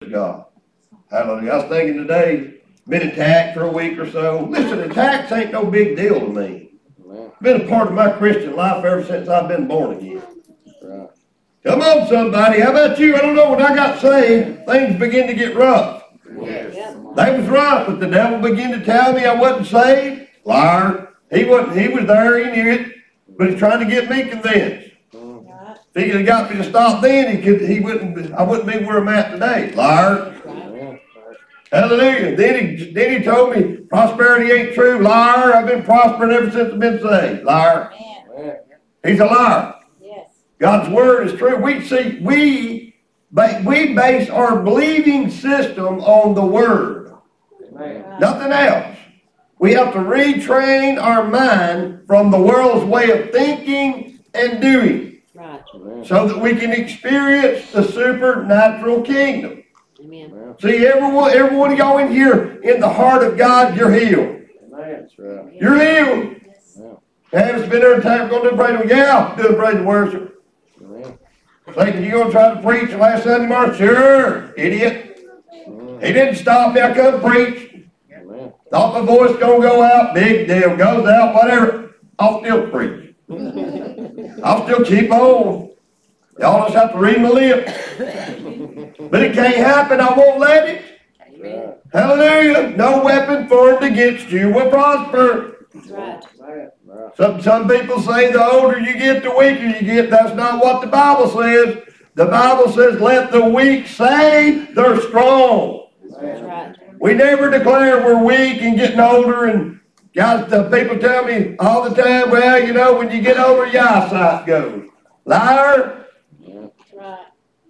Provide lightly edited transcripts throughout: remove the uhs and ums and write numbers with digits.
God. Hallelujah. I was thinking today, been attacked for a week or so. Listen, attacks ain't no big deal to me. It's been a part of my Christian life ever since I've been born again. Right. Come on, somebody. How about you? I don't know. When I got saved, things began to get rough. Yes. They was rough, but the devil began to tell me I wasn't saved. Liar. He wasn't. He was there. He knew it, but he's trying to get me convinced. If he could have got me to stop then, I wouldn't be where I'm at today. Liar. Hallelujah. Then he told me prosperity ain't true. Liar. I've been prospering ever since I've been saved. Liar. He's a liar. Yes. God's word is true. We base our believing system on the word. Amen. Nothing else. We have to retrain our mind from the world's way of thinking and doing. Right. So that we can experience the supernatural kingdom. Amen. See, every one of y'all in here, in the heart of God, you're healed. Amen. That's right. You're healed. Yes. Haven't been there a time going to do praise and worship? Yeah, do praise and worship. Amen. Thinking you're going to try to preach last Sunday morning? Sure, idiot. Amen. He didn't stop me. I couldn't preach. Amen. Thought my voice going to go out. Big deal. Goes out, whatever. I'll still preach. I'll still keep on. Y'all just have to read my lips. But it can't happen. I won't let it. Amen. Hallelujah. No weapon formed against you will prosper. That's right. Some people say the older you get, the weaker you get. That's not what the Bible says. The Bible says, let the weak say they're strong. That's right. We never declare we're weak and getting older. And guys, people tell me all the time, well, you know, when you get older, your eyesight goes. Liar. That's right.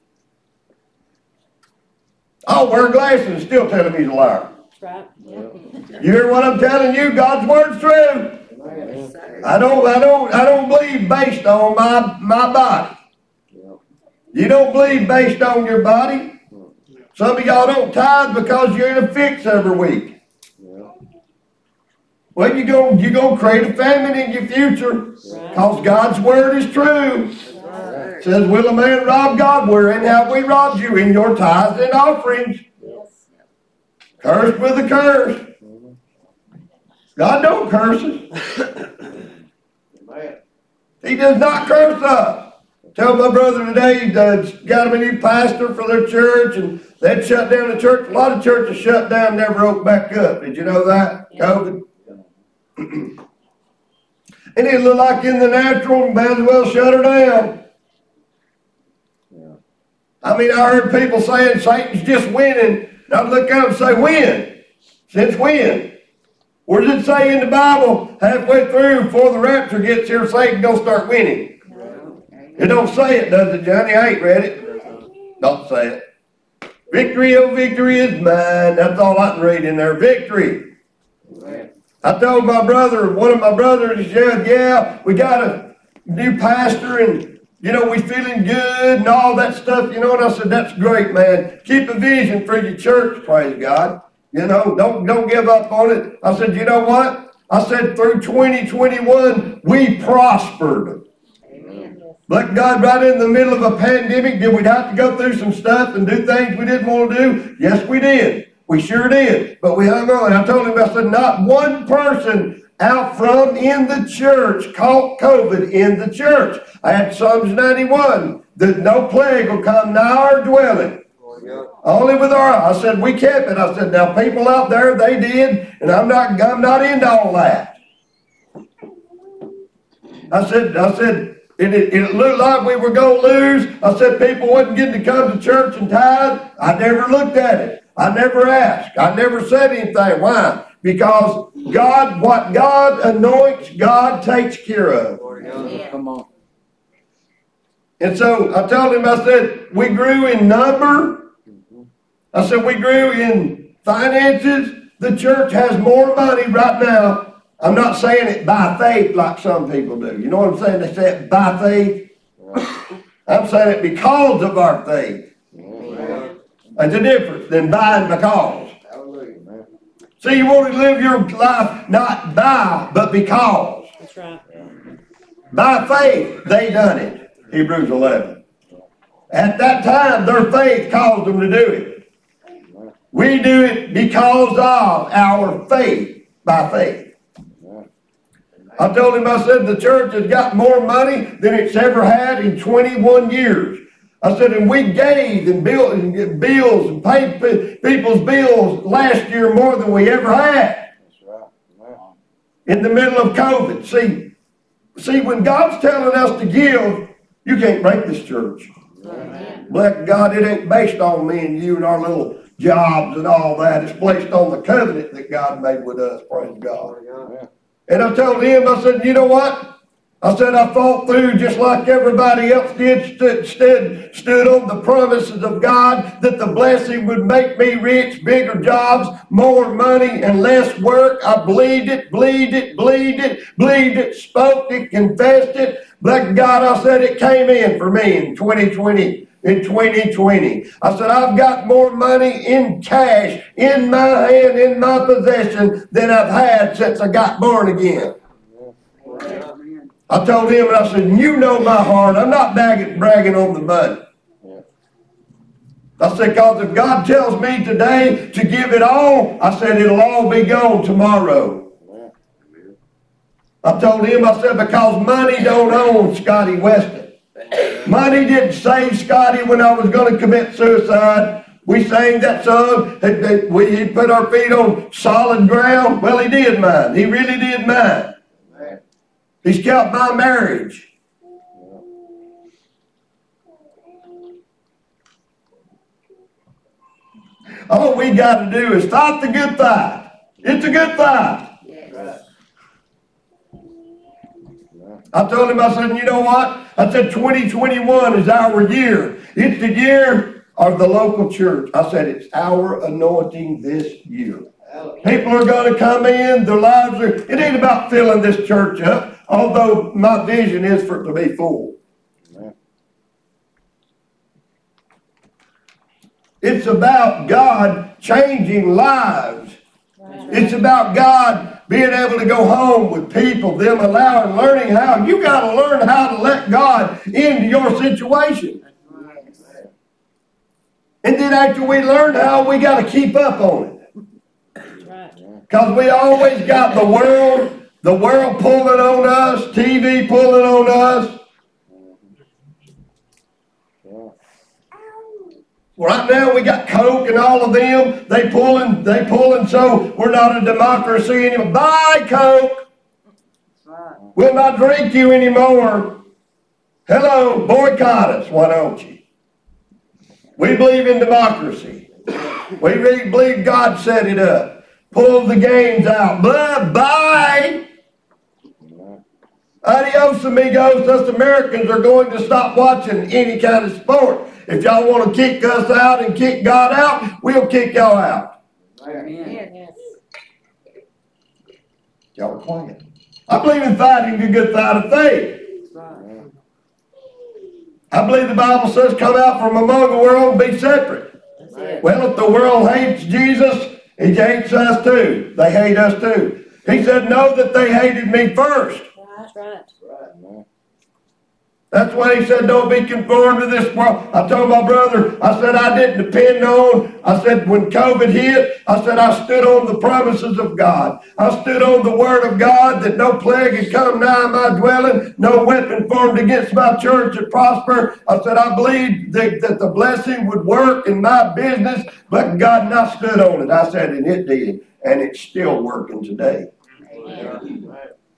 I'll wear glasses and still tell him he's a liar. That's right. Yeah. You hear what I'm telling you? God's word's true. Yes, I don't believe based on my body. You don't believe based on your body. Some of y'all don't tithe because you're in a fix every week. Well, you're going to create a famine in your future because God's word is true. It says, will a man rob God? Wherein have we robbed you? In your tithes and offerings. Cursed with a curse. God don't curse us. He does not curse us. Tell my brother today, he's got him a new pastor for their church, and they'd shut down the church. A lot of churches shut down, never opened back up. Did you know that? COVID. And it looked like in the natural, might as well shut her down. I mean, I heard people saying Satan's just winning. And I'd look at them and say, when? Since when? Where does it say in the Bible, halfway through, before the rapture gets here, Satan don't start winning? No. It don't say it, does it, Johnny? I ain't read it. Don't say it. Victory, oh victory is mine. That's all I can read in there. Victory. Right. I told my brother, one of my brothers, he said, yeah, we got a new pastor and, you know, we feeling good and all that stuff, you know. And I said, that's great, man. Keep a vision for your church, praise God. You know, don't give up on it. I said, you know what? I said, through 2021, we prospered. Amen. But God, right in the middle of a pandemic, did we have to go through some stuff and do things we didn't want to do? Yes, we did. We sure did. But we hung on. I told him, I said, not one person out from in the church caught COVID in the church. I had Psalms 91, that no plague will come nigh our dwelling. Only with I said, we kept it. I said, now people out there, they did, and I'm not into all that. I said, it looked like we were going to lose. I said, people wasn't getting to come to church and tithe. I never looked at it. I never asked. I never said anything. Why? Because what God anoints, God takes care of. Yeah. Come on. And so I told him, I said, we grew in number. I said, we grew in finances. The church has more money right now. I'm not saying it by faith like some people do. You know what I'm saying? They say it by faith. I'm saying it because of our faith. There's a difference than by and because. See, you want to live your life not by, but because. That's right. By faith, they done it. Hebrews 11. At that time, their faith caused them to do it. We do it because of our faith, by faith. I told him, I said, the church has got more money than it's ever had in 21 years. I said, and we gave and built and bills and paid people's bills last year more than we ever had. That's right. In the middle of COVID. See, when God's telling us to give, you can't break this church. Bless God, it ain't based on me and you and our little jobs and all that. It's based on the covenant that God made with us. Praise God. And I told him, I said, you know what? I said, I fought through just like everybody else did, stood on the promises of God that the blessing would make me rich, bigger jobs, more money, and less work. I believed it, spoke it, confessed it. Bless God, I said it came in for me in 2020. In 2020, I said, I've got more money in cash in my hand, in my possession, than I've had since I got born again. I told him, and I said, you know my heart. I'm not bragging on the money. I said, because if God tells me today to give it all, I said, it'll all be gone tomorrow. I told him, I said, because money don't own Scotty Weston. Money didn't save Scotty when I was going to commit suicide. We sang that song. We put our feet on solid ground. Well, he did mine. He really did mine. He's kept my marriage. All we got to do is fight the good fight. It's a good fight. Yes. I told him, I said, you know what? I said, 2021 is our year. It's the year of the local church. I said, it's our anointing this year. People are going to come in. Their lives are, it ain't about filling this church up, although my vision is for it to be full. It's about God changing lives. It's about God being able to go home with people, them learning how. You got to learn how to let God into your situation. And then after we learn how, we got to keep up on it. Because we always got the world pulling on us, TV pulling on us. Right now we got Coke and all of them. They pulling, so we're not a democracy anymore. Bye, Coke. We'll not drink you anymore. Hello, boycott us, why don't you? We believe in democracy. We really believe God set it up. Pull the games out. Bye. Adios, amigos. Us Americans are going to stop watching any kind of sport. If y'all want to kick us out and kick God out, we'll kick y'all out. Amen. Y'all are quiet. I believe in fighting the good fight of faith. I believe the Bible says, come out from among the world and be separate. Well, if the world hates Jesus, he hates us too. They hate us too. He said, know that they hated me first. That's right. That's why he said, don't be conformed to this world. I told my brother, I said, I didn't depend on, I said, when COVID hit, I said, I stood on the promises of God. I stood on the word of God that no plague had come nigh my dwelling, no weapon formed against my church would prosper. I said, I believed that the blessing would work in my business, but God not stood on it. I said, and it did, and it's still working today. Amen.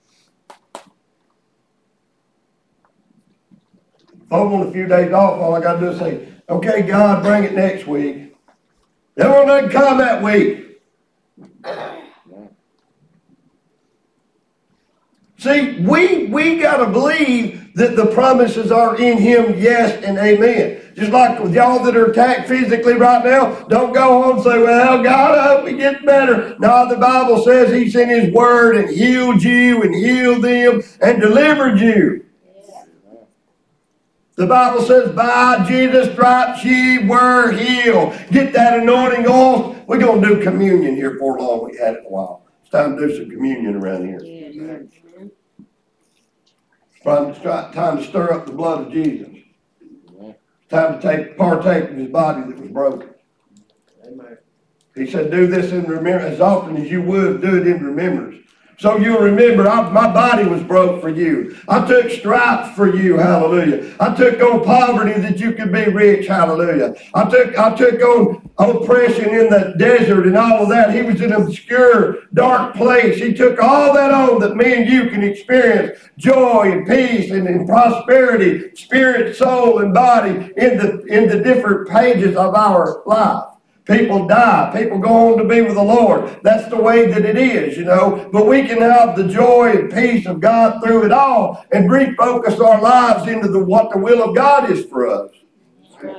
If I want a few days off, all I got to do is say, okay, God, bring it next week. Everyone doesn't come that week. See, we got to believe that the promises are in him, yes and amen. Just like with y'all that are attacked physically right now, don't go home and say, well, God, I hope it gets better. No, the Bible says he sent his word and healed you and healed them and delivered you. The Bible says, by Jesus' stripes ye were healed. Get that anointing oil. We're going to do communion here for long. We had it a while. It's time to do some communion around here. Yeah. It's time to stir up the blood of Jesus. It's time to partake of his body that was broken. Amen. He said, do this in remembrance. As often as you would, do it in remembrance. So you'll remember, my body was broke for you. I took stripes for you, hallelujah. I took on poverty that you could be rich, hallelujah. I took on oppression in the desert and all of that. He was in an obscure, dark place. He took all that on that me and you can experience joy and peace and prosperity, spirit, soul, and body in the different pages of our life. People die. People go on to be with the Lord. That's the way that it is, you know. But we can have the joy and peace of God through it all and refocus our lives into what the will of God is for us. Right.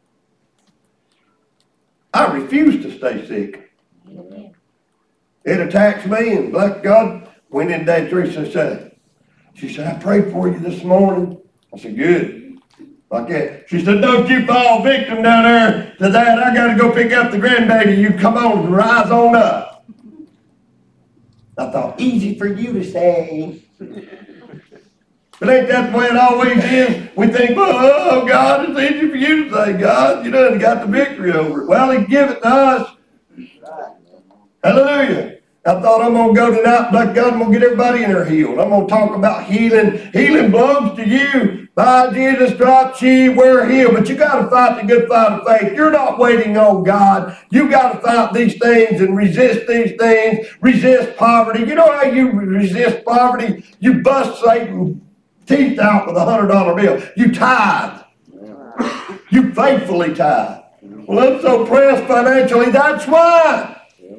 I refuse to stay sick. Amen. It attacks me, and bless God, went in Dad Teresa said, she said, I prayed for you this morning. I said, good. Like that. She said, don't you fall victim down there to that. I got to go pick up the grandbaby. You come on and rise on up. I thought, easy for you to say. But ain't that the way it always is? We think, oh, God, it's easy for you to say, God. You done got the victory over it. Well, He give it to us. Hallelujah. I thought I'm going to go tonight, but God, I'm going to get everybody in there healed. I'm going to talk about healing. Healing belongs to you. By Jesus' stripes ye were healed. But you got to fight the good fight of faith. You're not waiting on God. You got to fight these things and resist these things. Resist poverty. You know how you resist poverty? You bust Satan's teeth out with $100 bill. You tithe. You faithfully tithe. Well, I'm so pressed financially. That's why.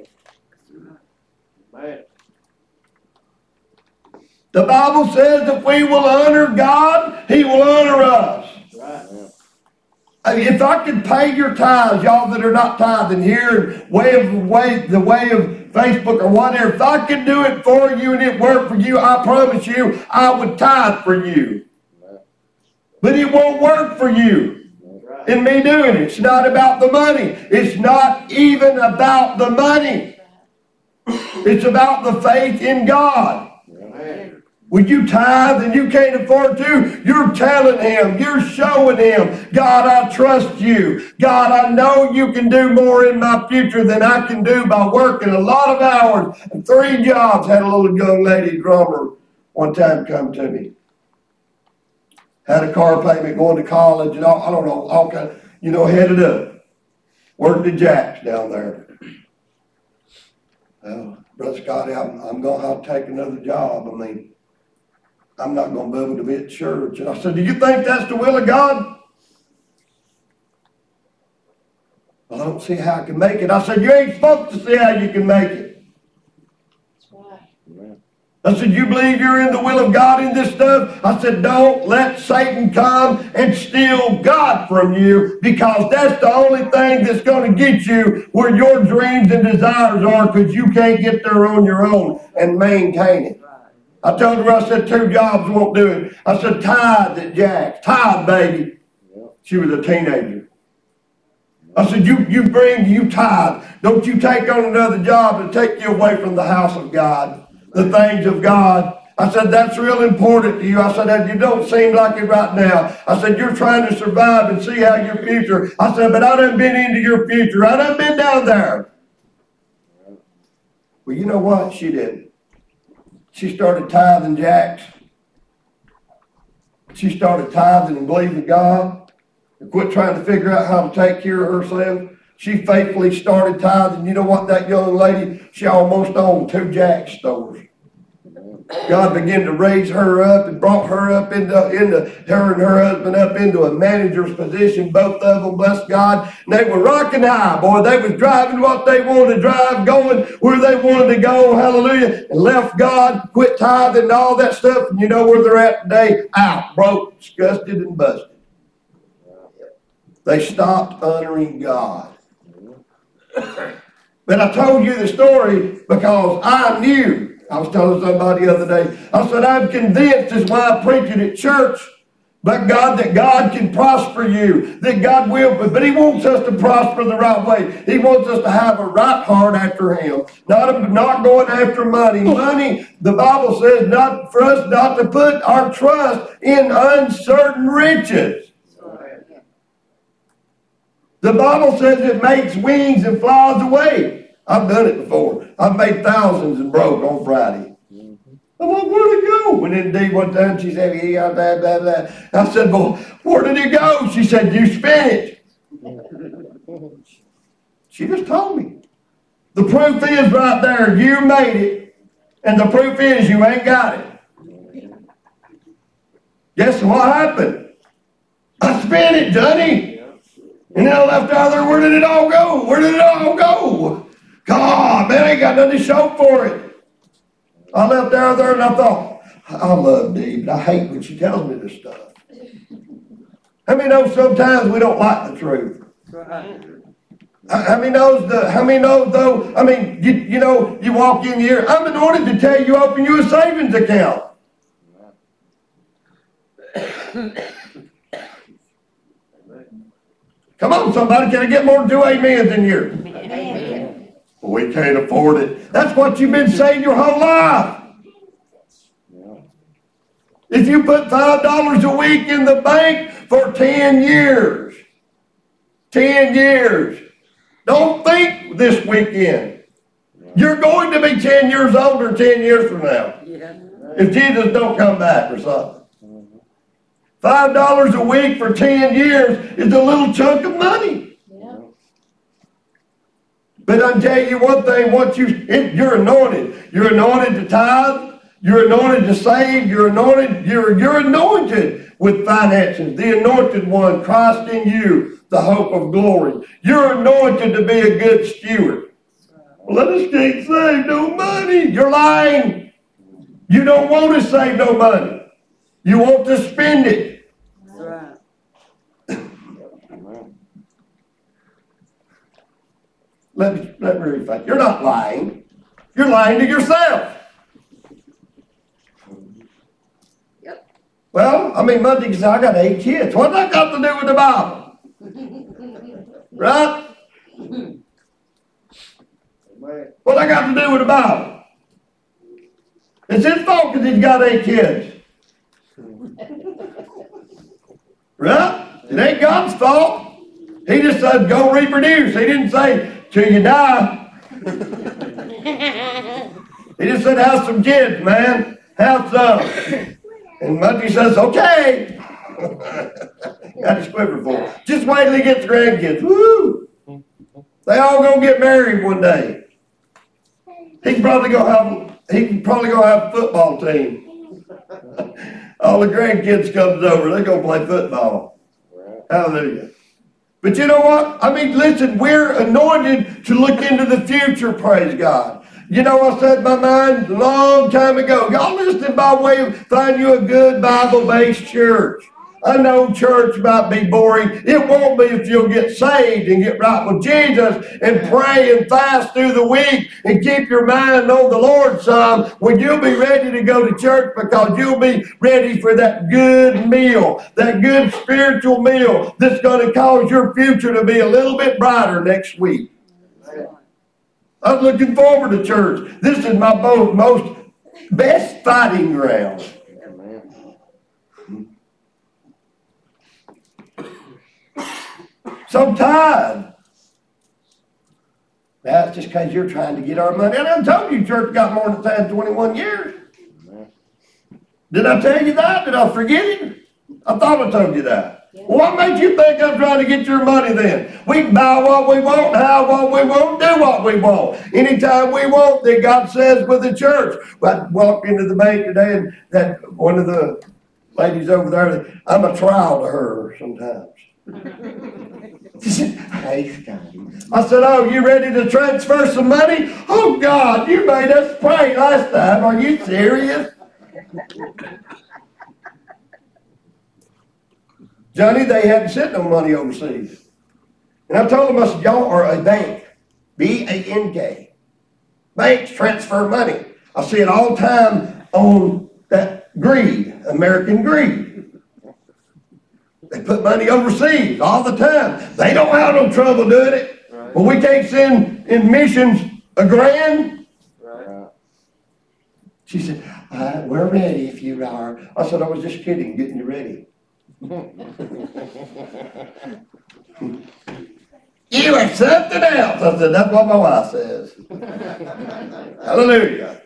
The Bible says if we will honor God, He will honor us. Right. If I could pay your tithes, y'all that are not tithing here, the way of Facebook or whatever, if I could do it for you and it worked for you, I promise you, I would tithe for you. Right. But it won't work for you in me doing it. It's not about the money. It's not even about the money. It's about the faith in God. When you tithe and you can't afford to, you're telling Him, you're showing Him, God, I trust you. God, I know you can do more in my future than I can do by working a lot of hours and 3 jobs. Had a little young lady drummer one time come to me. Had a car payment, going to college and all kind of, headed up. Worked at Jack's down there. Well, Brother Scotty, I'm going to have to take another job. I'm not going to be able to be at church. And I said, do you think that's the will of God? Well, I don't see how I can make it. I said, you ain't supposed to see how you can make it. That's right. I said, you believe you're in the will of God in this stuff? I said, don't let Satan come and steal God from you, because that's the only thing that's going to get you where your dreams and desires are, because you can't get there on your own and maintain it. I told her, I said, 2 jobs won't do it. I said, tithe at Jack's. Tithe, baby. She was a teenager. I said, you tithe. Don't you take on another job to take you away from the house of God, the things of God. I said, that's real important to you. I said, you don't seem like it right now. I said, you're trying to survive and see how your future. I said, but I done been into your future. I done been down there. Well, you know what? She didn't. She started tithing Jack's. She started tithing and believing God. And quit trying to figure out how to take care of herself. She faithfully started tithing. You know what, that young lady, she almost owned 2 Jack's stores. God began to raise her up and brought her up into her and her husband up into a manager's position, both of them, bless God. And they were rocking high, boy. They was driving what they wanted to drive, going where they wanted to go, hallelujah, and left God, quit tithing and all that stuff. And you know where they're at today? Out, broke, disgusted, and busted. They stopped honoring God. But I told you the story because I knew. I was telling somebody the other day, I said, I'm convinced is why I preach it at church, but God, that God can prosper you, that God will, but He wants us to prosper the right way. He wants us to have a right heart after Him, not going after money. Money, the Bible says, not for us not to put our trust in uncertain riches. The Bible says it makes wings and flies away. I've done it before. I've made thousands and broke on Friday. I'm like, where'd it go? And then Dee one time, she said, yeah, blah, blah, blah. I said, well, where did it go? She said, you spent it. She just told me. The proof is right there. You made it. And the proof is you ain't got it. Guess what happened? I spent it, Johnny. And then I left out there. Where did it all go? Where did it all go? God, man, I ain't got nothing to show for it. I left out there and I thought, I love Dee, but I hate when she tells me this stuff. How many know sometimes we don't like the truth? How many knows though? I mean, you know, you walk in here. I'm anointed to tell you open you a savings account. Come on, somebody. Can I get more than 2 amens in here? Amen. Well, we can't afford it. That's what you've been saying your whole life. If you put $5 a week in the bank for 10 years, 10 years, don't think this weekend. You're going to be 10 years older 10 years from now. If Jesus don't come back or something. $5 a week for 10 years is a little chunk of money. But I'll tell you one thing, you're anointed. You're anointed to tithe. You're anointed to save. You're anointed with finances. The anointed one, Christ in you, the hope of glory. You're anointed to be a good steward. Well, let us can't save no money. You're lying. You don't want to save no money. You want to spend it. Right. Let me rephrase. You're not lying. You're lying to yourself. Yep. Well, I mean, Monday said, I got 8 kids. What's that got to do with the Bible? Right? What I got to do with the Bible? It's his fault because he's got 8 kids. Right? It ain't God's fault. He just said, go reproduce. He didn't say, till you die. He just said, have some kids, man. Have some. And Monday says, okay. Got his quiver full. Just wait till he gets grandkids. Woo! They all gonna get married one day. He can probably go have a football team. All the grandkids comes over. They're going to play football. Right. Hallelujah. But you know what? I mean, listen, we're anointed to look into the future, praise God. You know, I set my mind a long time ago. Y'all listen by way of find you a good Bible-based church. I know church might be boring. It won't be if you'll get saved and get right with Jesus and pray and fast through the week and keep your mind on the Lord some, when you'll be ready to go to church because you'll be ready for that good meal, that good spiritual meal that's going to cause your future to be a little bit brighter next week. I'm looking forward to church. This is my most best fighting ground. So tired. That's just because you're trying to get our money. And I told you church got more than 10, 21 years. Did I tell you that? Did I forget it? I thought I told you that. Well, what made you think I'm trying to get your money then? We can buy what we want, have what we want, do what we want. Anytime we want, that God says with the church. I walked into the bank today and that one of the ladies over there, I'm a trial to her sometimes. She said, hey, Scotty. I said, oh, you ready to transfer some money? Oh, God, you made us pray last time. Are you serious? Johnny, they hadn't sent no money overseas. And I told them, I said, y'all are a bank. B-A-N-K. Banks transfer money. I see it all the time on that greed, American greed. They put money overseas all the time. They don't have no trouble doing it. Right. Well, we can't send in missions $1,000. Right. She said, we're ready if you are. I said, I was just kidding, getting you ready. You are something else. I said, that's what my wife says. Hallelujah.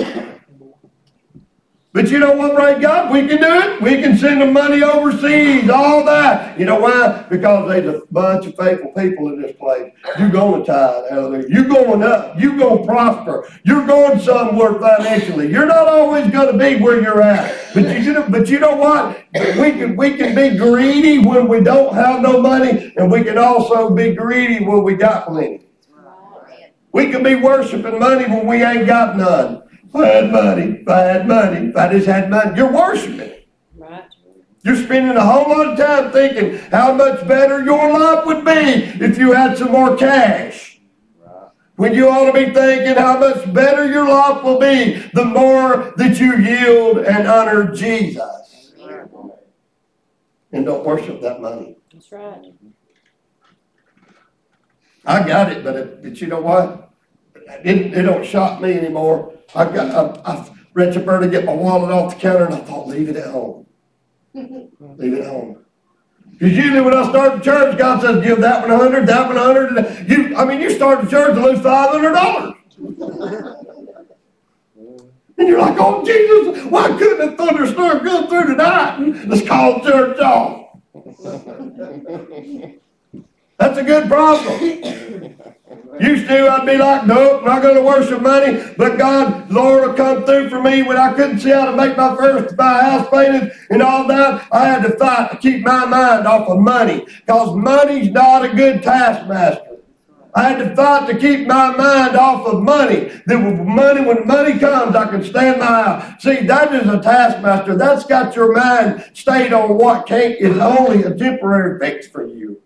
But you know what, praise God? We can do it. We can send them money overseas, all that. You know why? Because there's a bunch of faithful people in this place. You're going to tithe, hallelujah. You're going up. You're going to prosper. You're going somewhere financially. You're not always going to be where you're at. But you know what? We can be greedy when we don't have no money, and we can also be greedy when we got plenty. We can be worshiping money when we ain't got none. If I had money, if I just had money, you're worshiping it. Right. You're spending a whole lot of time thinking how much better your life would be if you had some more cash. Right. When you ought to be thinking how much better your life will be the more that you yield and honor Jesus. Right. And don't worship that money. That's right. I got it, but you know what? It don't shock me anymore. I reached up there to get my wallet off the counter, and I thought, leave it at home. Leave it at home. Because usually when I start the church, God says, give that one 100, that one 100. You start the church and lose $500. And you're like, oh, Jesus, why couldn't a thunderstorm go through tonight? Let's call church off. That's a good problem. Used to, I'd be like, nope, not going to worship money. But God, Lord, will come through for me when I couldn't see how to make my first buy house painted and all that. I had to fight to keep my mind off of money, because money's not a good taskmaster. I had to fight to keep my mind off of money. When money comes, I can stand my eye. See, that is a taskmaster. That's got your mind stayed on what is only a temporary fix for you.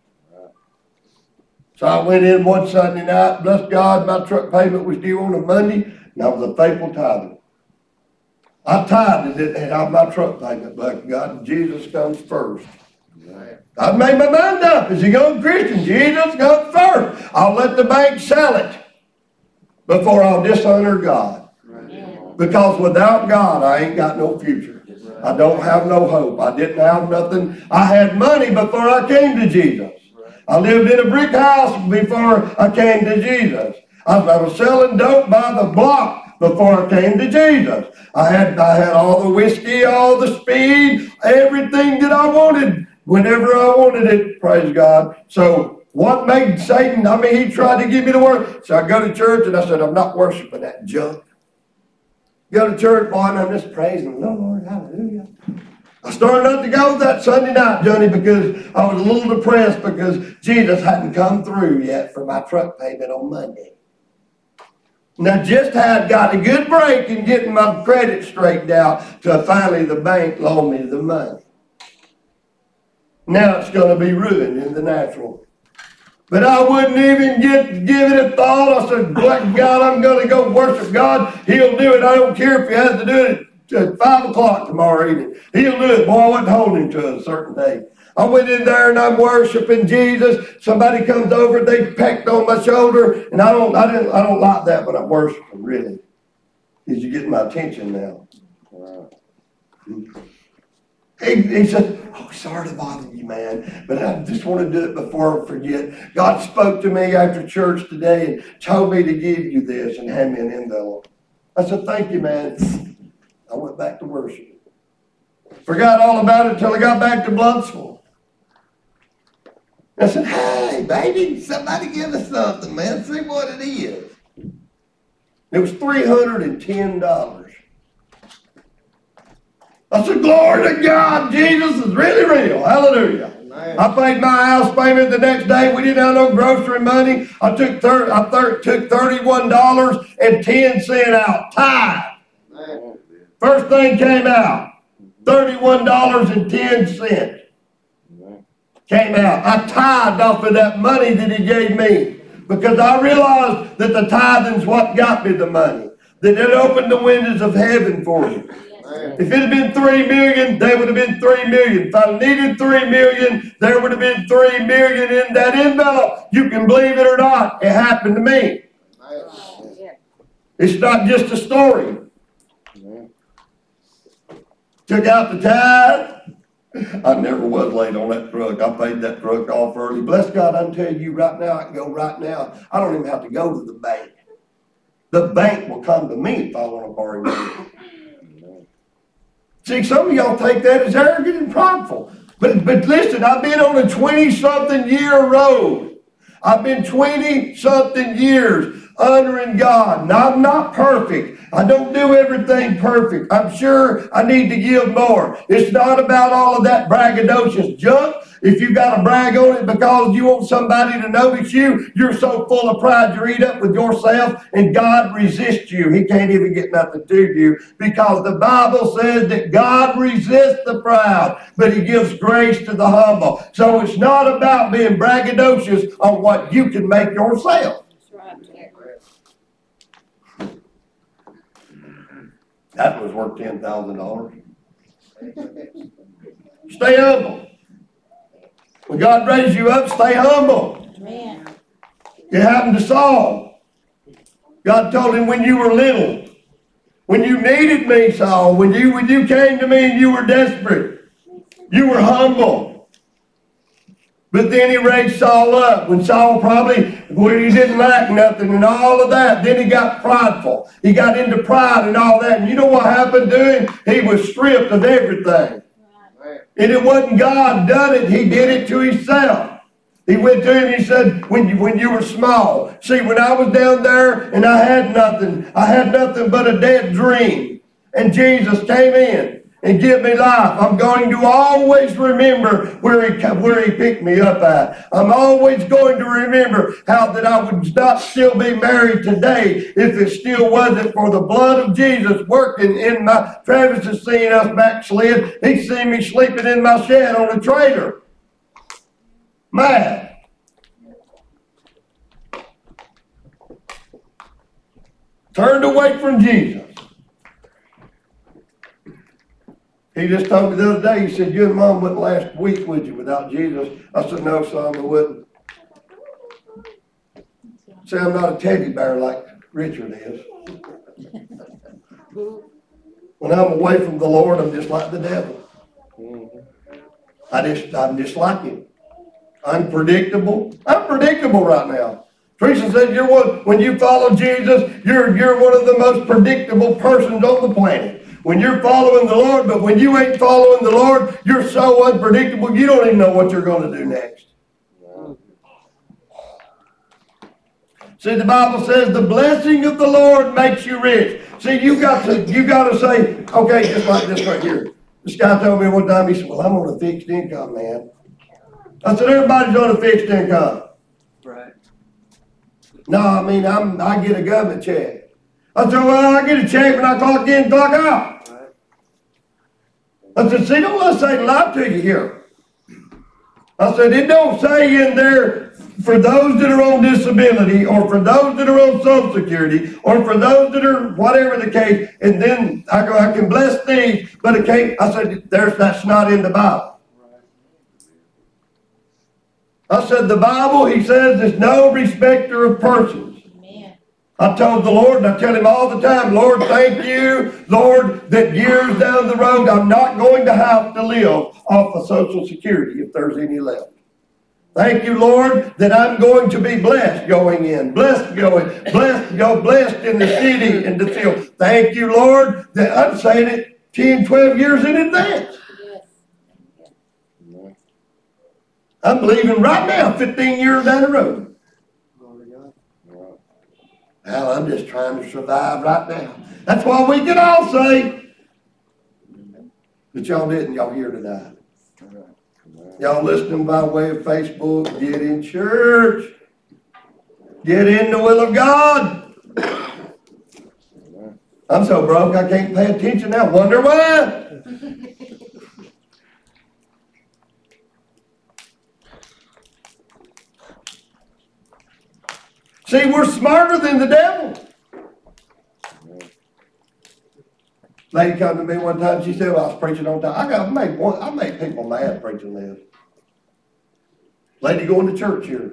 So I went in one Sunday night, bless God, my truck payment was due on a Monday, and I was a faithful tither. I tithed and didn't have my truck payment, but God, Jesus comes first. I've made my mind up. As a young Christian, Jesus comes first. I'll let the bank sell it before I'll dishonor God. Because without God, I ain't got no future. I don't have no hope. I didn't have nothing. I had money before I came to Jesus. I lived in a brick house before I came to Jesus. I was selling dope by the block before I came to Jesus. I had all the whiskey, all the speed, everything that I wanted whenever I wanted it, praise God. So what made Satan, he tried to give me the word. So I go to church and I said, I'm not worshiping that junk. Go to church, boy, and I'm just praising the Lord, hallelujah. I started not to go that Sunday night, Johnny, because I was a little depressed because Jesus hadn't come through yet for my truck payment on Monday. And I just had got a good break in getting my credit straightened out till finally the bank loaned me the money. Now it's going to be ruined in the natural. But I wouldn't even give it a thought. I said, black God, I'm going to go worship God. He'll do it. I don't care if he has to do it at 5 o'clock tomorrow evening. He'll do it. Boy, I wasn't holding him to a certain day. I went in there and I'm worshiping Jesus. Somebody comes over, they pecked on my shoulder, and I don't like that when I'm worshiping, really. Because you get my attention now. He said, oh, sorry to bother you, man, but I just want to do it before I forget. God spoke to me after church today and told me to give you this and hand me an envelope. I said, thank you, man. I went back to worship. Forgot all about it until I got back to Blountsville. I said, hey, baby, somebody give us something, man. See what it is. It was $310. I said, glory to God, Jesus is really real. Hallelujah. Amen. I paid my house payment the next day. We didn't have no grocery money. I took $31.10 out, tithe. Amen. First thing came out, $31.10 came out. I tithed off of that money that he gave me because I realized that the tithing's what got me the money. That it opened the windows of heaven for me. If it had been $3 million, there would have been $3 million. If I needed $3 million, there would have been $3 million in that envelope. You can believe it or not, it happened to me. It's not just a story. Took out the tithe, I never was late on that truck. I paid that truck off early. Bless God, I'm telling you right now, I can go right now. I don't even have to go to the bank. The bank will come to me if I want to borrow money. See, some of y'all take that as arrogant and prideful. But listen, I've been on a 20-something year road. I've been 20-something years honoring God. And I'm not perfect. I don't do everything perfect. I'm sure I need to give more. It's not about all of that braggadocious junk. If you got to brag on it because you want somebody to notice you, you're so full of pride you're eat up with yourself, and God resists you. He can't even get nothing to you because the Bible says that God resists the proud, but He gives grace to the humble. So it's not about being braggadocious on what you can make yourself. That was worth $10,000. Stay humble. When God raised you up, stay humble. Amen. It happened to Saul. God told him when you were little, when you needed me, Saul, when you came to me and you were desperate, you were humble. But then He raised Saul up when Saul when he didn't lack nothing and all of that. Then he got prideful. He got into pride and all that. And you know what happened to him? He was stripped of everything. And it wasn't God done it. He did it to Himself. He went to him and He said, when you were small. See, when I was down there and I had nothing but a dead dream. And Jesus came in and give me life. I'm going to always remember where he picked me up at. I'm always going to remember how that I would not still be married today if it still wasn't for the blood of Jesus working in my... Travis has seen us backslid. He's seen me sleeping in my shed on a trailer. Mad. Turned away from Jesus. He just told me the other day, he said, you and Mom wouldn't last a week, would you, without Jesus? I said, no, son, I wouldn't. Say, I'm not a teddy bear like Richard is. When I'm away from the Lord, I'm just like the devil. I'm just like him. Unpredictable. I'm predictable right now. Teresa said, when you follow Jesus, you're one of the most predictable persons on the planet. When you're following the Lord, but when you ain't following the Lord, you're so unpredictable, you don't even know what you're going to do next. See, the Bible says the blessing of the Lord makes you rich. See, you got to say, okay, just like this right here. This guy told me one time, he said, well, I'm on a fixed income, man. I said, everybody's on a fixed income. Right. No, I mean, I get a government check. I said, well, I get a check when I clock in and clock out. Right. I said, see, don't let Satan lie to you here. I said, it don't say in there for those that are on disability or for those that are on Social Security or for those that are whatever the case, and then I can bless these, but it can't. I said, that's not in the Bible. I said, the Bible, he says, is no respecter of persons. I told the Lord, and I tell Him all the time, Lord, thank you, Lord, that years down the road, I'm not going to have to live off of Social Security if there's any left. Thank you, Lord, that I'm going to be blessed going in, blessed in the city and the field. Thank you, Lord, that I'm saying it 10, 12 years in advance. I'm believing right now, 15 years down the road. Well, I'm just trying to survive right now. That's why we can all say. But y'all didn't. Y'all here tonight. Y'all listening by way of Facebook. Get in church. Get in the will of God. I'm so broke I can't pay attention now. Wonder why? See, we're smarter than the devil. Lady come to me one time. She said, well, I was preaching on time. I made people mad preaching this. Lady going to church here.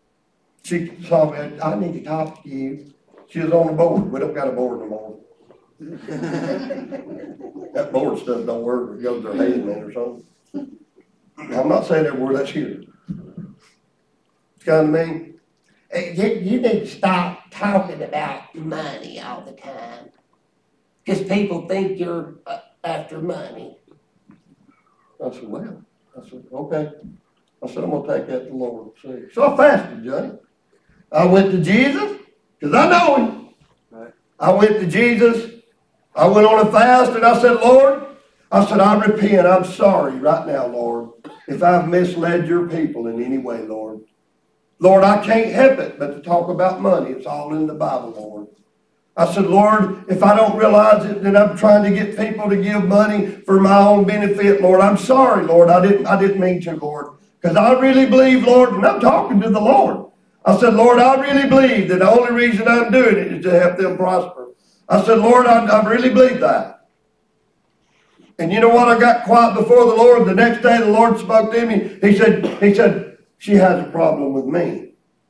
She saw me. I need to talk to you. She was on the board. We don't got a board no more. That board stuff don't work. It goes to their head, man, or something. I'm not saying every word that's here. It's kind of mean. You need to stop talking about money all the time. Because people think you're after money. I said, well, okay. I said, I'm going to take that to the Lord. So I fasted, Johnny. I went to Jesus, because I know him. Right. I went to Jesus. I went on a fast, and I said, Lord, I repent. I'm sorry right now, Lord, if I've misled your people in any way, Lord. Lord, I can't help it but to talk about money. It's all in the Bible, Lord. I said, Lord, if I don't realize it, then I'm trying to get people to give money for my own benefit, Lord. I'm sorry, Lord. I didn't mean to, Lord. Because I really believe, Lord, and I'm talking to the Lord. I said, Lord, I really believe that the only reason I'm doing it is to help them prosper. I said, Lord, I really believe that. And you know what? I got quiet before the Lord. The next day the Lord spoke to me. He said, she has a problem with me.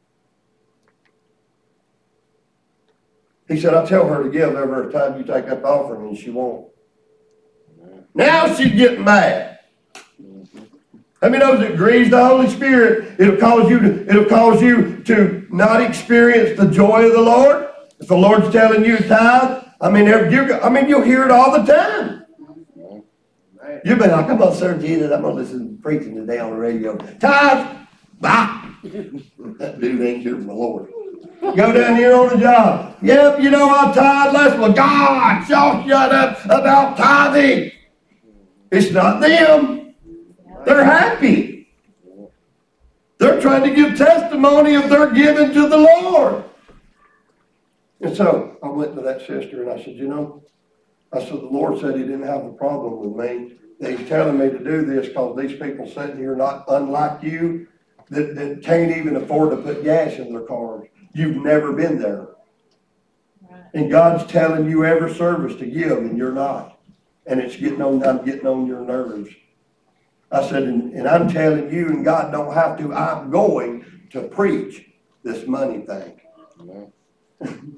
He said, I tell her to give every time you take up the offering, and she won't. Now she's getting mad. How many knows it grieves the Holy Spirit? It'll cause you to not experience the joy of the Lord. If the Lord's telling you to tithe, you'll hear it all the time. You'll be like, I'm going to serve Jesus. I'm going to listen to preaching today on the radio. Tithe. Bah. That dude ain't here from the Lord. Go down here on the job. Yep, I tithe less. Well, God, y'all shut up about tithing. It's not them. They're happy. They're trying to give testimony of their giving to the Lord. And so I went to that sister and I said, the Lord said he didn't have a problem with me. He's telling me to do this because these people sitting here not unlike you that can't even afford to put gas in their cars. You've never been there. Right. And God's telling you every service to give, and you're not. And I'm getting on your nerves. I said, and I'm telling you, and God don't have to, I'm going to preach this money thing. Right.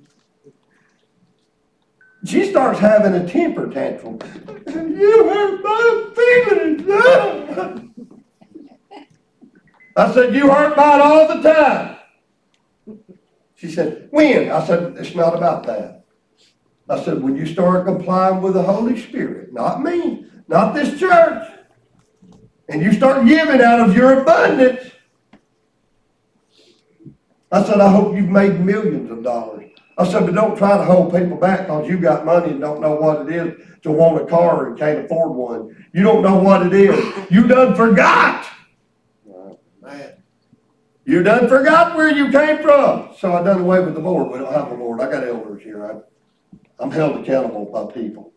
She starts having a temper tantrum. You hurt my feelings. I said, you hurt mine all the time. She said, when? I said, it's not about that. I said, when you start complying with the Holy Spirit, not me, not this church, and you start giving out of your abundance, I said, I hope you've made millions of dollars. I said, but don't try to hold people back because you got money and don't know what it is to want a car and can't afford one. You don't know what it is. You done forgot. You done forgot where you came from. So I done away with the board. We don't have a board. I got elders here. I'm held accountable by people.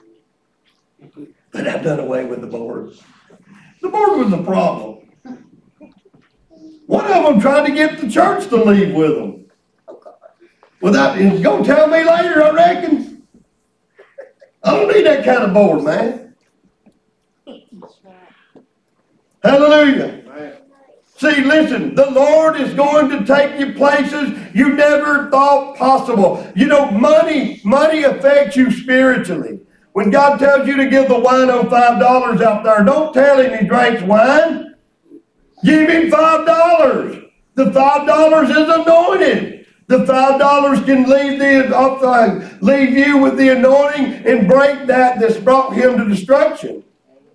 But I've done away with the board. The board was the problem. One of them tried to get the church to leave with them. Well, he's going to tell me later, I reckon. I don't need that kind of board, man. Hallelujah. See, listen, the Lord is going to take you places you never thought possible. Money affects you spiritually. When God tells you to give the wino $5 out there, don't tell him he drinks wine. Give him $5. The $5 is anointed. The $5 can leave you with the anointing and break that's brought him to destruction.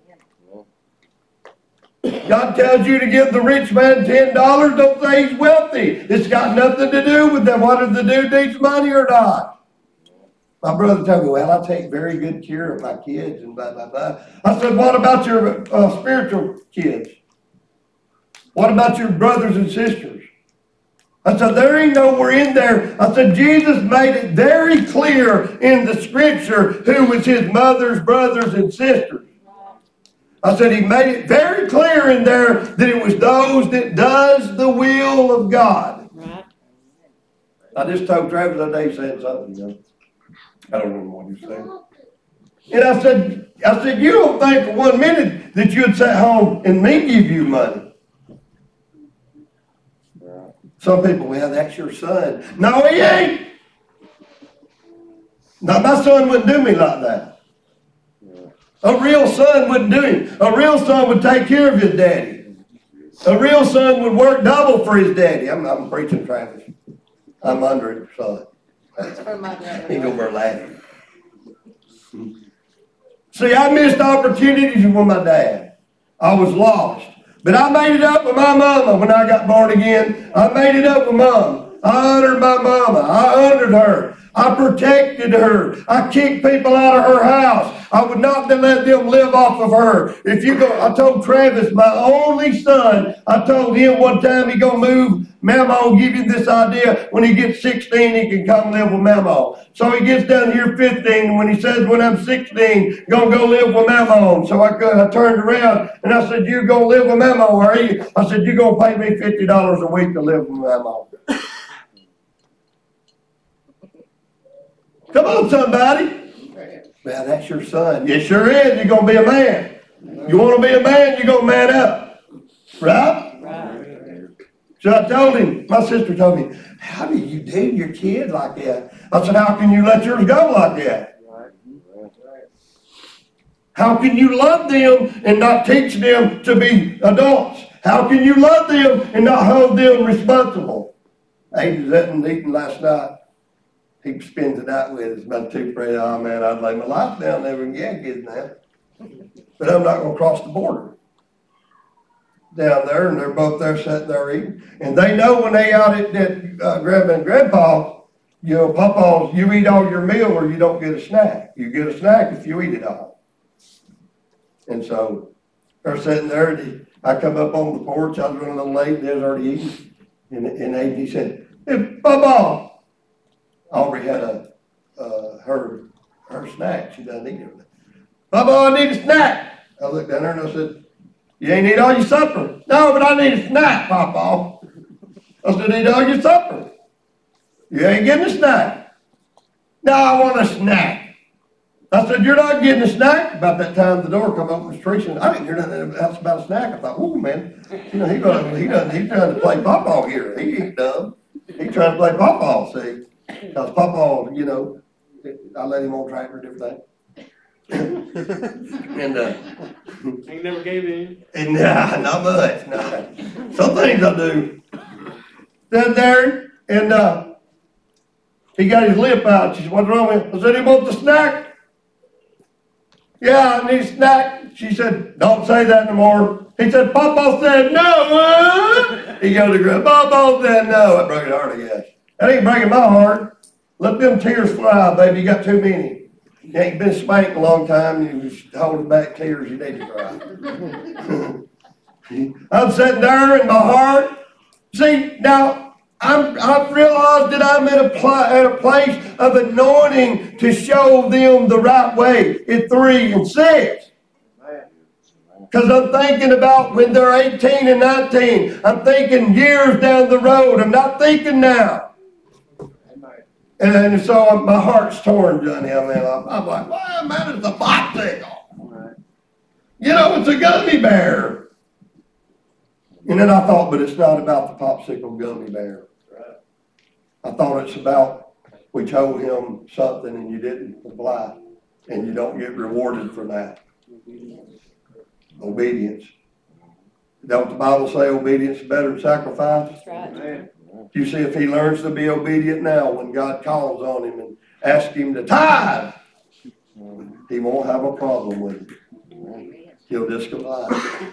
God tells you to give the rich man $10. Don't say he's wealthy. It's got nothing to do with that. Whether the dude needs money or not. My brother told me, well, I take very good care of my kids and blah, blah, blah. I said, what about your spiritual kids? What about your brothers and sisters? I said, there ain't nowhere in there. I said, Jesus made it very clear in the scripture who was his mother's brothers and sisters. I said, he made it very clear in there that it was those that does the will of God. Right. I just told Travis that day he said something. I don't remember what he said. And I said, you don't think for 1 minute that you'd sit home and me give you money. Right. Some people, well, that's your son. No, he ain't. Now, my son wouldn't do me like that. A real son wouldn't do him. A real son would take care of his daddy. A real son would work double for his daddy. I'm preaching, Travis. I'm under it, son. He's over there laughing. See, I missed opportunities with my dad. I was lost. But I made it up with my mama when I got born again. I made it up with mom. I honored my mama. I honored her. I protected her. I kicked people out of her house. I would not let them live off of her. If you go, I told Travis, my only son, I told him one time he gonna move. Mama will give you this idea. When he gets 16, he can come live with Mama. So he gets down here 15. And when he says, when I'm 16, gonna go live with Mama. So I turned around and I said, you gonna live with Mama, are you? I said, you gonna pay me $50 a week to live with Mama. Come on, somebody. Well, that's your son. Yes, sure is. You're going to be a man. You want to be a man, you're going to man up. Right? Right. So I told him, my sister told me, how do you do your kid like that? I said, how can you let yours go like that? How can you love them and not teach them to be adults? How can you love them and not hold them responsible? Aiden was eating last night. He spends the night with us. About 2 prayers. Oh man, I'd lay my life down there and kids now. But I'm not going to cross the border. Down there, and they're both there sitting there eating. And they know when they out at Grandma and Grandpa, you know, Papa, you eat all your meal or you don't get a snack. You get a snack if you eat it all. And so they're sitting there, and I come up on the porch. I was running a little late, and they was already eating. And Aiden, he said, hey, Papa. Aubrey had her snack. She doesn't eat everything. Papa, I need a snack. I looked down there and I said, you ain't eat all your supper. No, but I need a snack, Papa. I said, eat all your supper. You ain't getting a snack. No, I want a snack. I said, you're not getting a snack. About that time, the door come open, Tricia, and I didn't hear nothing else about a snack. I thought, oh man, you know, he's trying to play Papa here. He ain't dumb. He's trying to play Papa, see. Because Papa, you know, I let him on tractor and everything. And he never gave in. And not much. No. Some things I do. Stood there and he got his lip out. She said, what's wrong with him? I said, he wants a snack. Yeah, I need a snack. She said, don't say that no more. He said, Papa said no. He goes to Grandma. Papa said no. That broke his heart, I guess. That ain't breaking my heart. Let them tears fly, baby. You got too many. You ain't been spanked a long time. You was holding back tears. You need to cry. I'm sitting there in my heart. See, now, I've realized that I'm at a place of anointing to show them the right way at 3 and 6. Because I'm thinking about when they're 18 and 19. I'm thinking years down the road. I'm not thinking now. And so my heart's torn, Johnny. I mean, I'm like, well, man, it's a popsicle. Right. You know, it's a gummy bear. And then I thought, but it's not about the popsicle gummy bear. Right. I thought it's about we told him something and you didn't comply, and you don't get rewarded for that. Obedience. Don't the Bible say obedience is better than sacrifice? That's right. Amen. You see, if he learns to be obedient now when God calls on him and asks him to tithe, he won't have a problem with it. He'll just comply.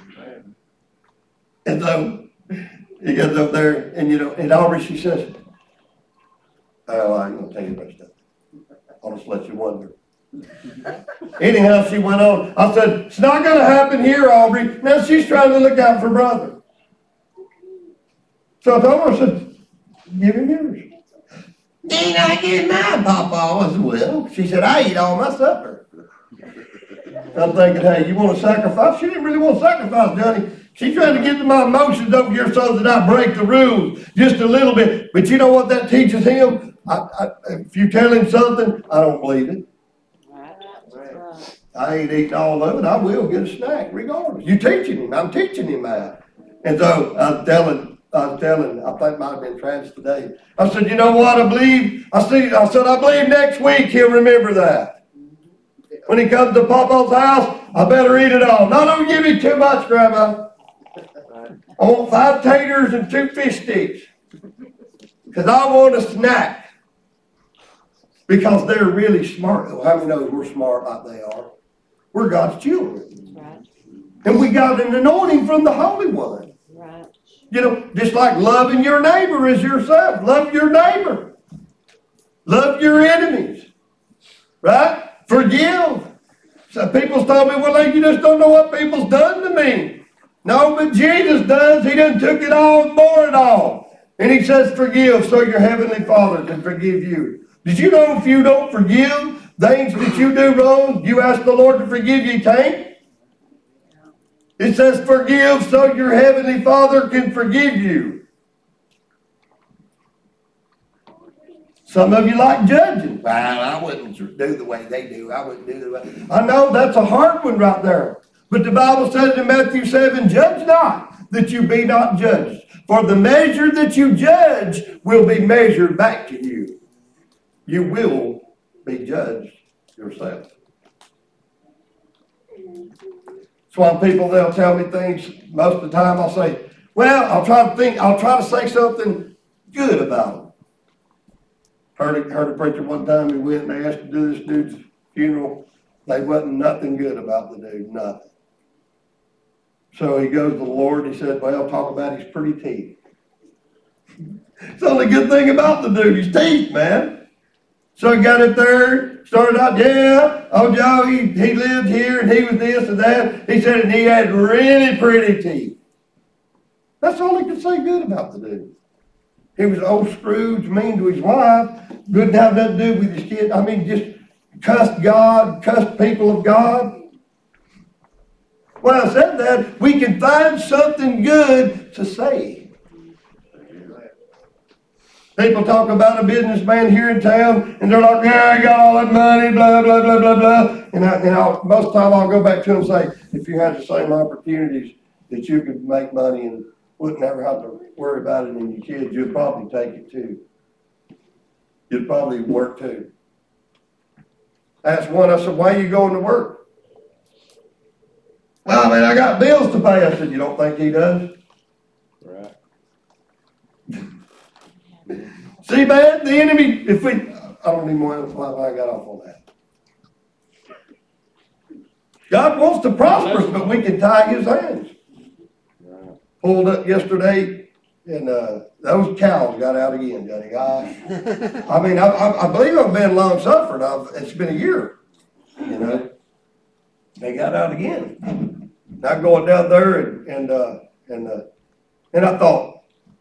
And so he gets up there, and you know, and Aubrey, she says, oh, I ain't going to tell you about stuff. I'll just let you wonder. Anyhow, she went on. I said, it's not going to happen here, Aubrey. Now she's trying to look out for brother. So I told her, I said, give him yours. Ain't I getting mine, Papa? I said, well, she said, I eat all my supper. I'm thinking, hey, you want to sacrifice? She didn't really want to sacrifice, Johnny. She's trying to get to my emotions over here so that I break the rules just a little bit. But you know what that teaches him? If you tell him something, I don't believe it. I ain't eating all of it. I will get a snack regardless. You teaching him. I'm teaching him that. And so I was telling I was telling, I think it might have been Travis today. I said, you know what, I believe next week he'll remember that. When he comes to Papa's house, I better eat it all. No, don't give me too much, Grandma. I want 5 taters and 2 fish sticks. Because I want a snack. Because they're really smart. How many know we're smart like they are? We're God's children. Right. And we got an anointing from the Holy One. Right. You know, just like loving your neighbor as yourself. Love your neighbor. Love your enemies. Right? Forgive. Some people told me, well, you just don't know what people's done to me. No, but Jesus does. He done took it all and bore it all. And he says, forgive so your heavenly Father can forgive you. Did you know if you don't forgive things that you do wrong, you ask the Lord to forgive you, can't? It says forgive so your heavenly Father can forgive you. Some of you like judging. Well, I wouldn't do the way they do. I wouldn't do the way. I know that's a hard one right there. But the Bible says in Matthew 7, judge not, that you be not judged. For the measure that you judge will be measured back to you. You will be judged yourself. That's why people, they'll tell me things, most of the time I'll say, well, I'll try to say something good about them. Heard a preacher one time, he went and they asked to do this dude's funeral. They wasn't nothing good about the dude, nothing. So he goes to the Lord and he said, well, talk about his pretty teeth. It's the only good thing about the dude, his teeth, man. So he got up there, started out, yeah, oh Joe, he lived here and he was this and that. He said, and he had really pretty teeth. That's all he could say good about the dude. He was old Scrooge, mean to his wife, couldn't have nothing to do with his kid. I mean, just cussed God, cussed people of God. When I said that, we can find something good to say. People talk about a businessman here in town, and they're like, yeah, I got all that money, blah, blah, blah, blah, blah. And most of the time I'll go back to them and say, if you had the same opportunities that you could make money and wouldn't ever have to worry about it in your kids, you'd probably take it too. You'd probably work too. I asked one, I said, why are you going to work? Well, man, I got bills to pay. I said, you don't think he does? Right. See, man, the enemy, I don't even want to why I got off on that. God wants to prosper us, but we can tie his hands. Right. Pulled up yesterday, and those cows got out again, Johnny. I mean, I believe I've been long suffering. It's been a year, you know. They got out again. And I'm going down there, and I thought,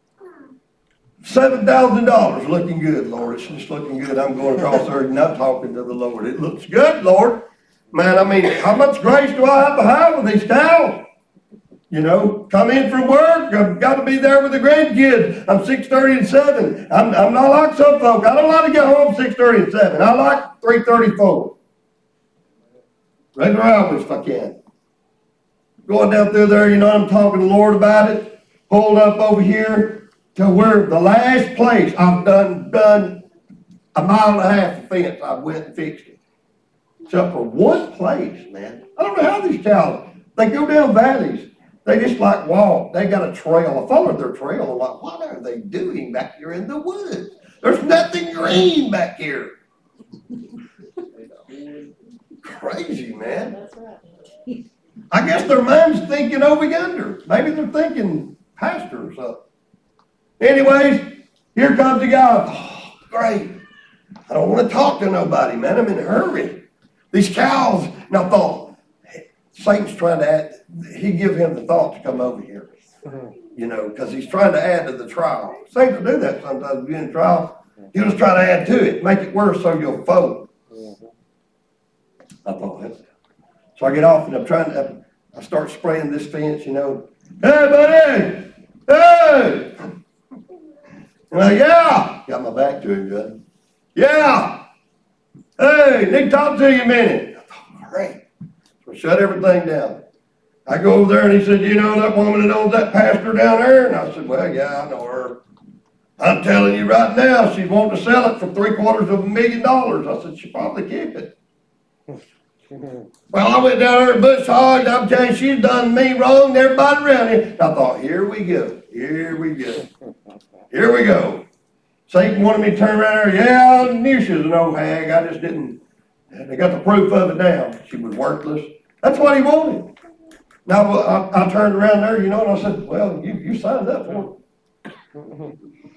$7,000 looking good, Lord. It's just looking good. I'm going across there and I'm talking to the Lord. It looks good, Lord. Man, I mean, how much grace do I have with these cows? You know, come in from work. I've got to be there with the grandkids. I'm 6:30 and 7. I'm not like some folk. I don't like to get home 6:30 and 7. I like 3:34. Regular hours if I can. Going down through there, you know, I'm talking to the Lord about it. Pulled up over here to where the last place I've done a mile and a half of fence. I went and fixed it. Except for one place, man. I don't know how these cows, they go down valleys. They just like walk. They got a trail. I followed their trail. I'm like, what are they doing back here in the woods? There's nothing green back here. Crazy, man. That's right. I guess their mind's thinking over yonder. Maybe they're thinking pastor or something. Anyways, here comes the guy. Oh, great. I don't want to talk to nobody, man. I'm in a hurry. These cows. And I thought, Satan's trying to add, he give him the thought to come over here. You know, because he's trying to add to the trial. Satan will do that sometimes if you're in trial. He'll just try to add to it, make it worse so you'll fold. I thought that's it. So I get off and I start spraying this fence, you know. Hey, buddy! Hey! I'm like, yeah! Got my back to him, good. Yeah! Hey, need to talk to you a minute. I thought, great. So I shut everything down. I go over there and he said, you know that woman that owns that pastor down there? And I said, well, yeah, I know her. I'm telling you right now, she's wanting to sell it for $750,000. I said, she'll probably keep it. Well, I went down there and bush hogged. I'm telling you, she's done me wrong and everybody around here. I thought, here we go. Here we go. Here we go. Satan wanted me to turn around there. Yeah, I knew she was an old hag. I just didn't. They got the proof of it now. She was worthless. That's what he wanted. Now, I turned around there, you know, and I said, well, you signed up for it.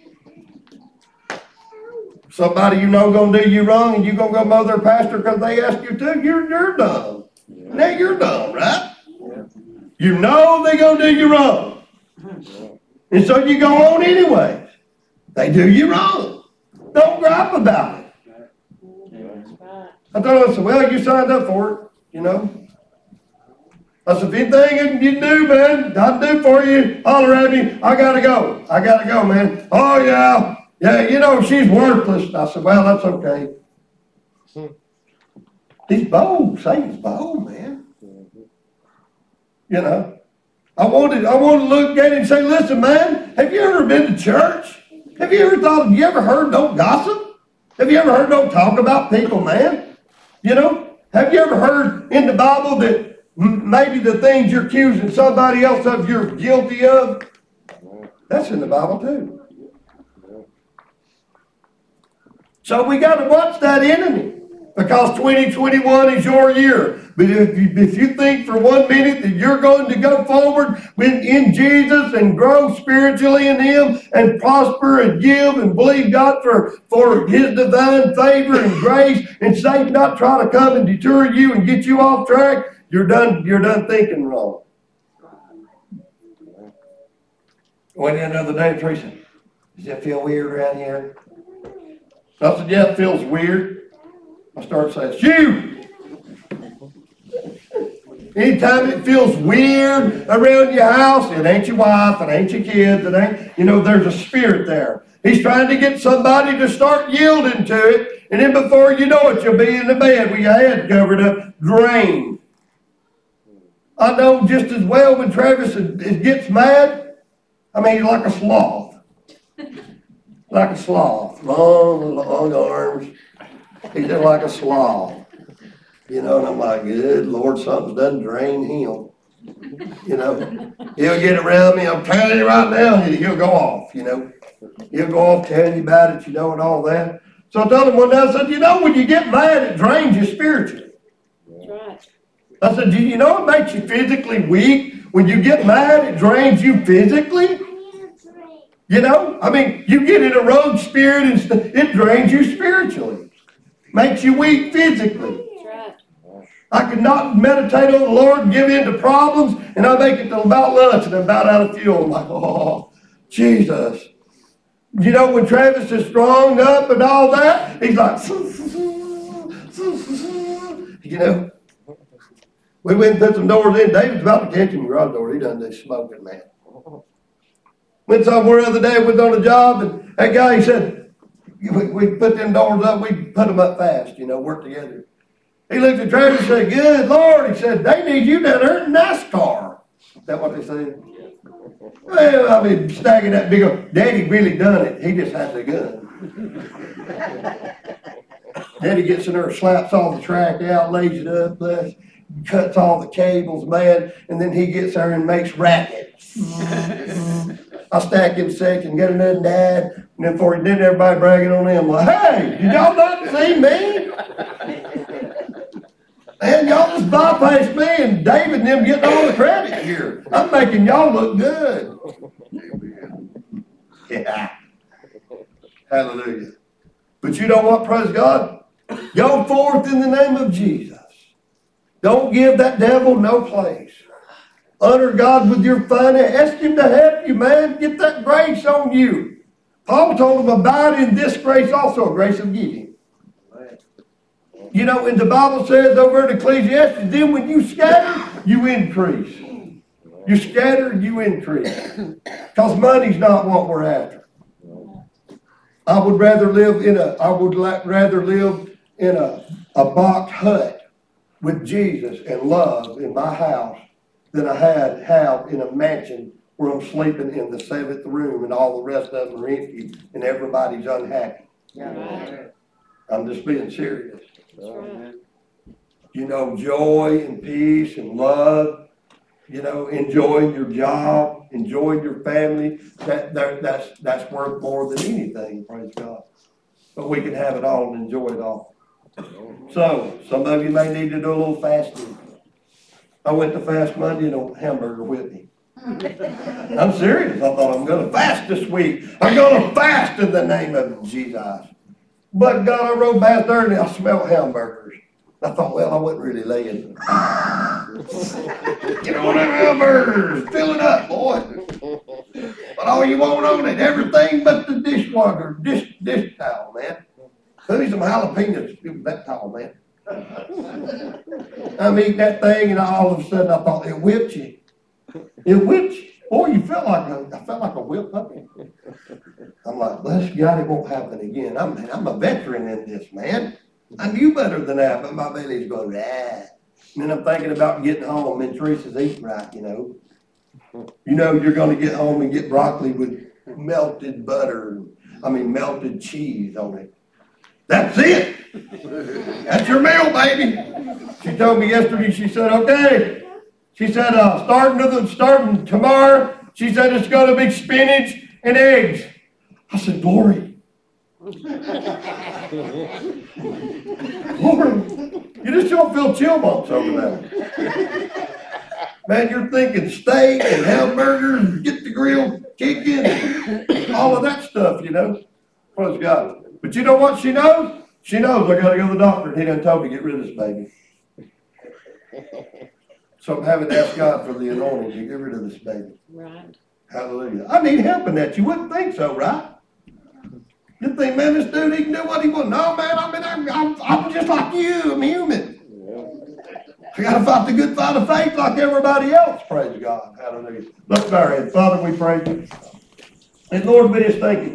Somebody you know going to do you wrong and you going to go mow their pastor because they asked you to, you're dumb. Yeah. Now you're dumb, right? Yeah. You know they're going to do you wrong. Yeah. And so you go on anyway. They do you wrong. Don't gripe about it. Yeah. I thought, I said, well, you signed up for it, you know. I said, if anything you do, man, I'll do for you. Holler at me. I got to go, man. Oh, yeah. Yeah, you know, she's worthless. I said, well, that's okay. He's bold. Satan's bold, man. You know, I wanted to look at him and say, listen, man, have you ever been to church? Have you ever heard no gossip? Have you ever heard no talk about people, man? You know, have you ever heard in the Bible that maybe the things you're accusing somebody else of you're guilty of? That's in the Bible too. So we got to watch that enemy because 2021 is your year. But if you think for 1 minute that you're going to go forward in Jesus and grow spiritually in Him and prosper and give and believe God for His divine favor and grace and Satan not try to come and deter you and get you off track, you're done thinking wrong. Went in the other day, Teresa, does that feel weird around here? I said, yeah, it feels weird. I started saying, shoo! Anytime it feels weird around your house, it ain't your wife, it ain't your kids, it ain't, there's a spirit there. He's trying to get somebody to start yielding to it, and then before you know it, you'll be in the bed with your head covered up, drained. I know just as well when Travis gets mad, he's like a sloth. Like a sloth, long arms. He's just like a sloth. And I'm like, good Lord, something doesn't drain him. He'll get around me. I'm telling you right now, he'll go off, He'll go off telling you about it, and all that. So I told him one day, I said, when you get mad, it drains you spiritually. That's right. I said, do you know it makes you physically weak? When you get mad, it drains you physically. You get in a rogue spirit and it drains you spiritually. Makes you weak physically. That's right. I could not meditate on the Lord and give in to problems, and I make it till about lunch and I'm about out of fuel. I'm like, oh, Jesus. When Travis is strong up and all that, he's like, we went and put some doors in. David's about to catch him in the garage door. He done this smoking, man. Went somewhere the other day, was on a job, and that guy, he said, we put them doors up, we put them up fast, work together. He looked at Travis and said, good Lord, he said, they need you down there in NASCAR. Is that what they said? Well, stacking that big old, Daddy really done it. He just had the gun. Daddy gets in there, slaps all the track out, lays it up, cuts all the cables, man, and then he gets there and makes rackets. I stack him second, get another dad, and then before he did, everybody bragging on him like, hey, did y'all not see me? Man, y'all just bypassed me and David and them getting all the credit here. I'm making y'all look good. Yeah. Hallelujah. But you know what, praise God? Go forth in the name of Jesus. Don't give that devil no place. Honor God with your finance. Ask Him to help you, man. Get that grace on you. Paul told him, abide in this grace also, grace of giving. And the Bible says over in Ecclesiastes, then when you scatter, you increase. You scatter, you increase. Because money's not what we're after. I would rather live in a box hut with Jesus and love in my house than I have in a mansion where I'm sleeping in the 7th room and all the rest of them are empty and everybody's unhappy. Right. I'm just being serious. That's right. You know, joy and peace and love, you know, enjoying your job, enjoying your family, that's worth more than anything, praise God. But we can have it all and enjoy it all. So, some of you may need to do a little fasting. I went to Fast Monday and a hamburger with me. I'm serious. I thought I'm going to fast this week. I'm going to fast in the name of Jesus. But God, I rode past there and I smelled hamburgers. I thought, well, I wasn't really laying. Get on them hamburgers. Fill it up, boy. But all you want on it, everything but the dishwater, dish towel, man. Put me some jalapenos. Give me that towel, man. I'm eating that thing and all of a sudden I thought, it whipped you. It whipped you. Boy, I felt like a whipped puppy. I'm like, bless God, it won't happen again. I'm a veteran in this, man. I knew better than that, but my belly's going, ah. And then I'm thinking about getting home and Teresa's eating right, you know. You know, you're going to get home and get broccoli with melted melted cheese on it. That's it. That's your meal, baby. She told me yesterday, she said, okay. She said, starting tomorrow, she said it's going to be spinach and eggs. I said, glory. Glory. You just don't feel chill bumps over that. Man, you're thinking steak and hamburgers, get the grilled chicken, all of that stuff, you know. Praise God. But you know what she knows? She knows I got to go to the doctor, and he done told me to get rid of this baby. So I'm having to ask God for the anointing to get rid of this baby. Right. Hallelujah. I need help in that. You wouldn't think so, right? You think, man, this dude, he can do what he wants. No, man, I'm just like you. I'm human. I got to fight the good fight of faith like everybody else. Praise God. Hallelujah. Let's bow our heads. Father, we praise you. And Lord, we just thank you.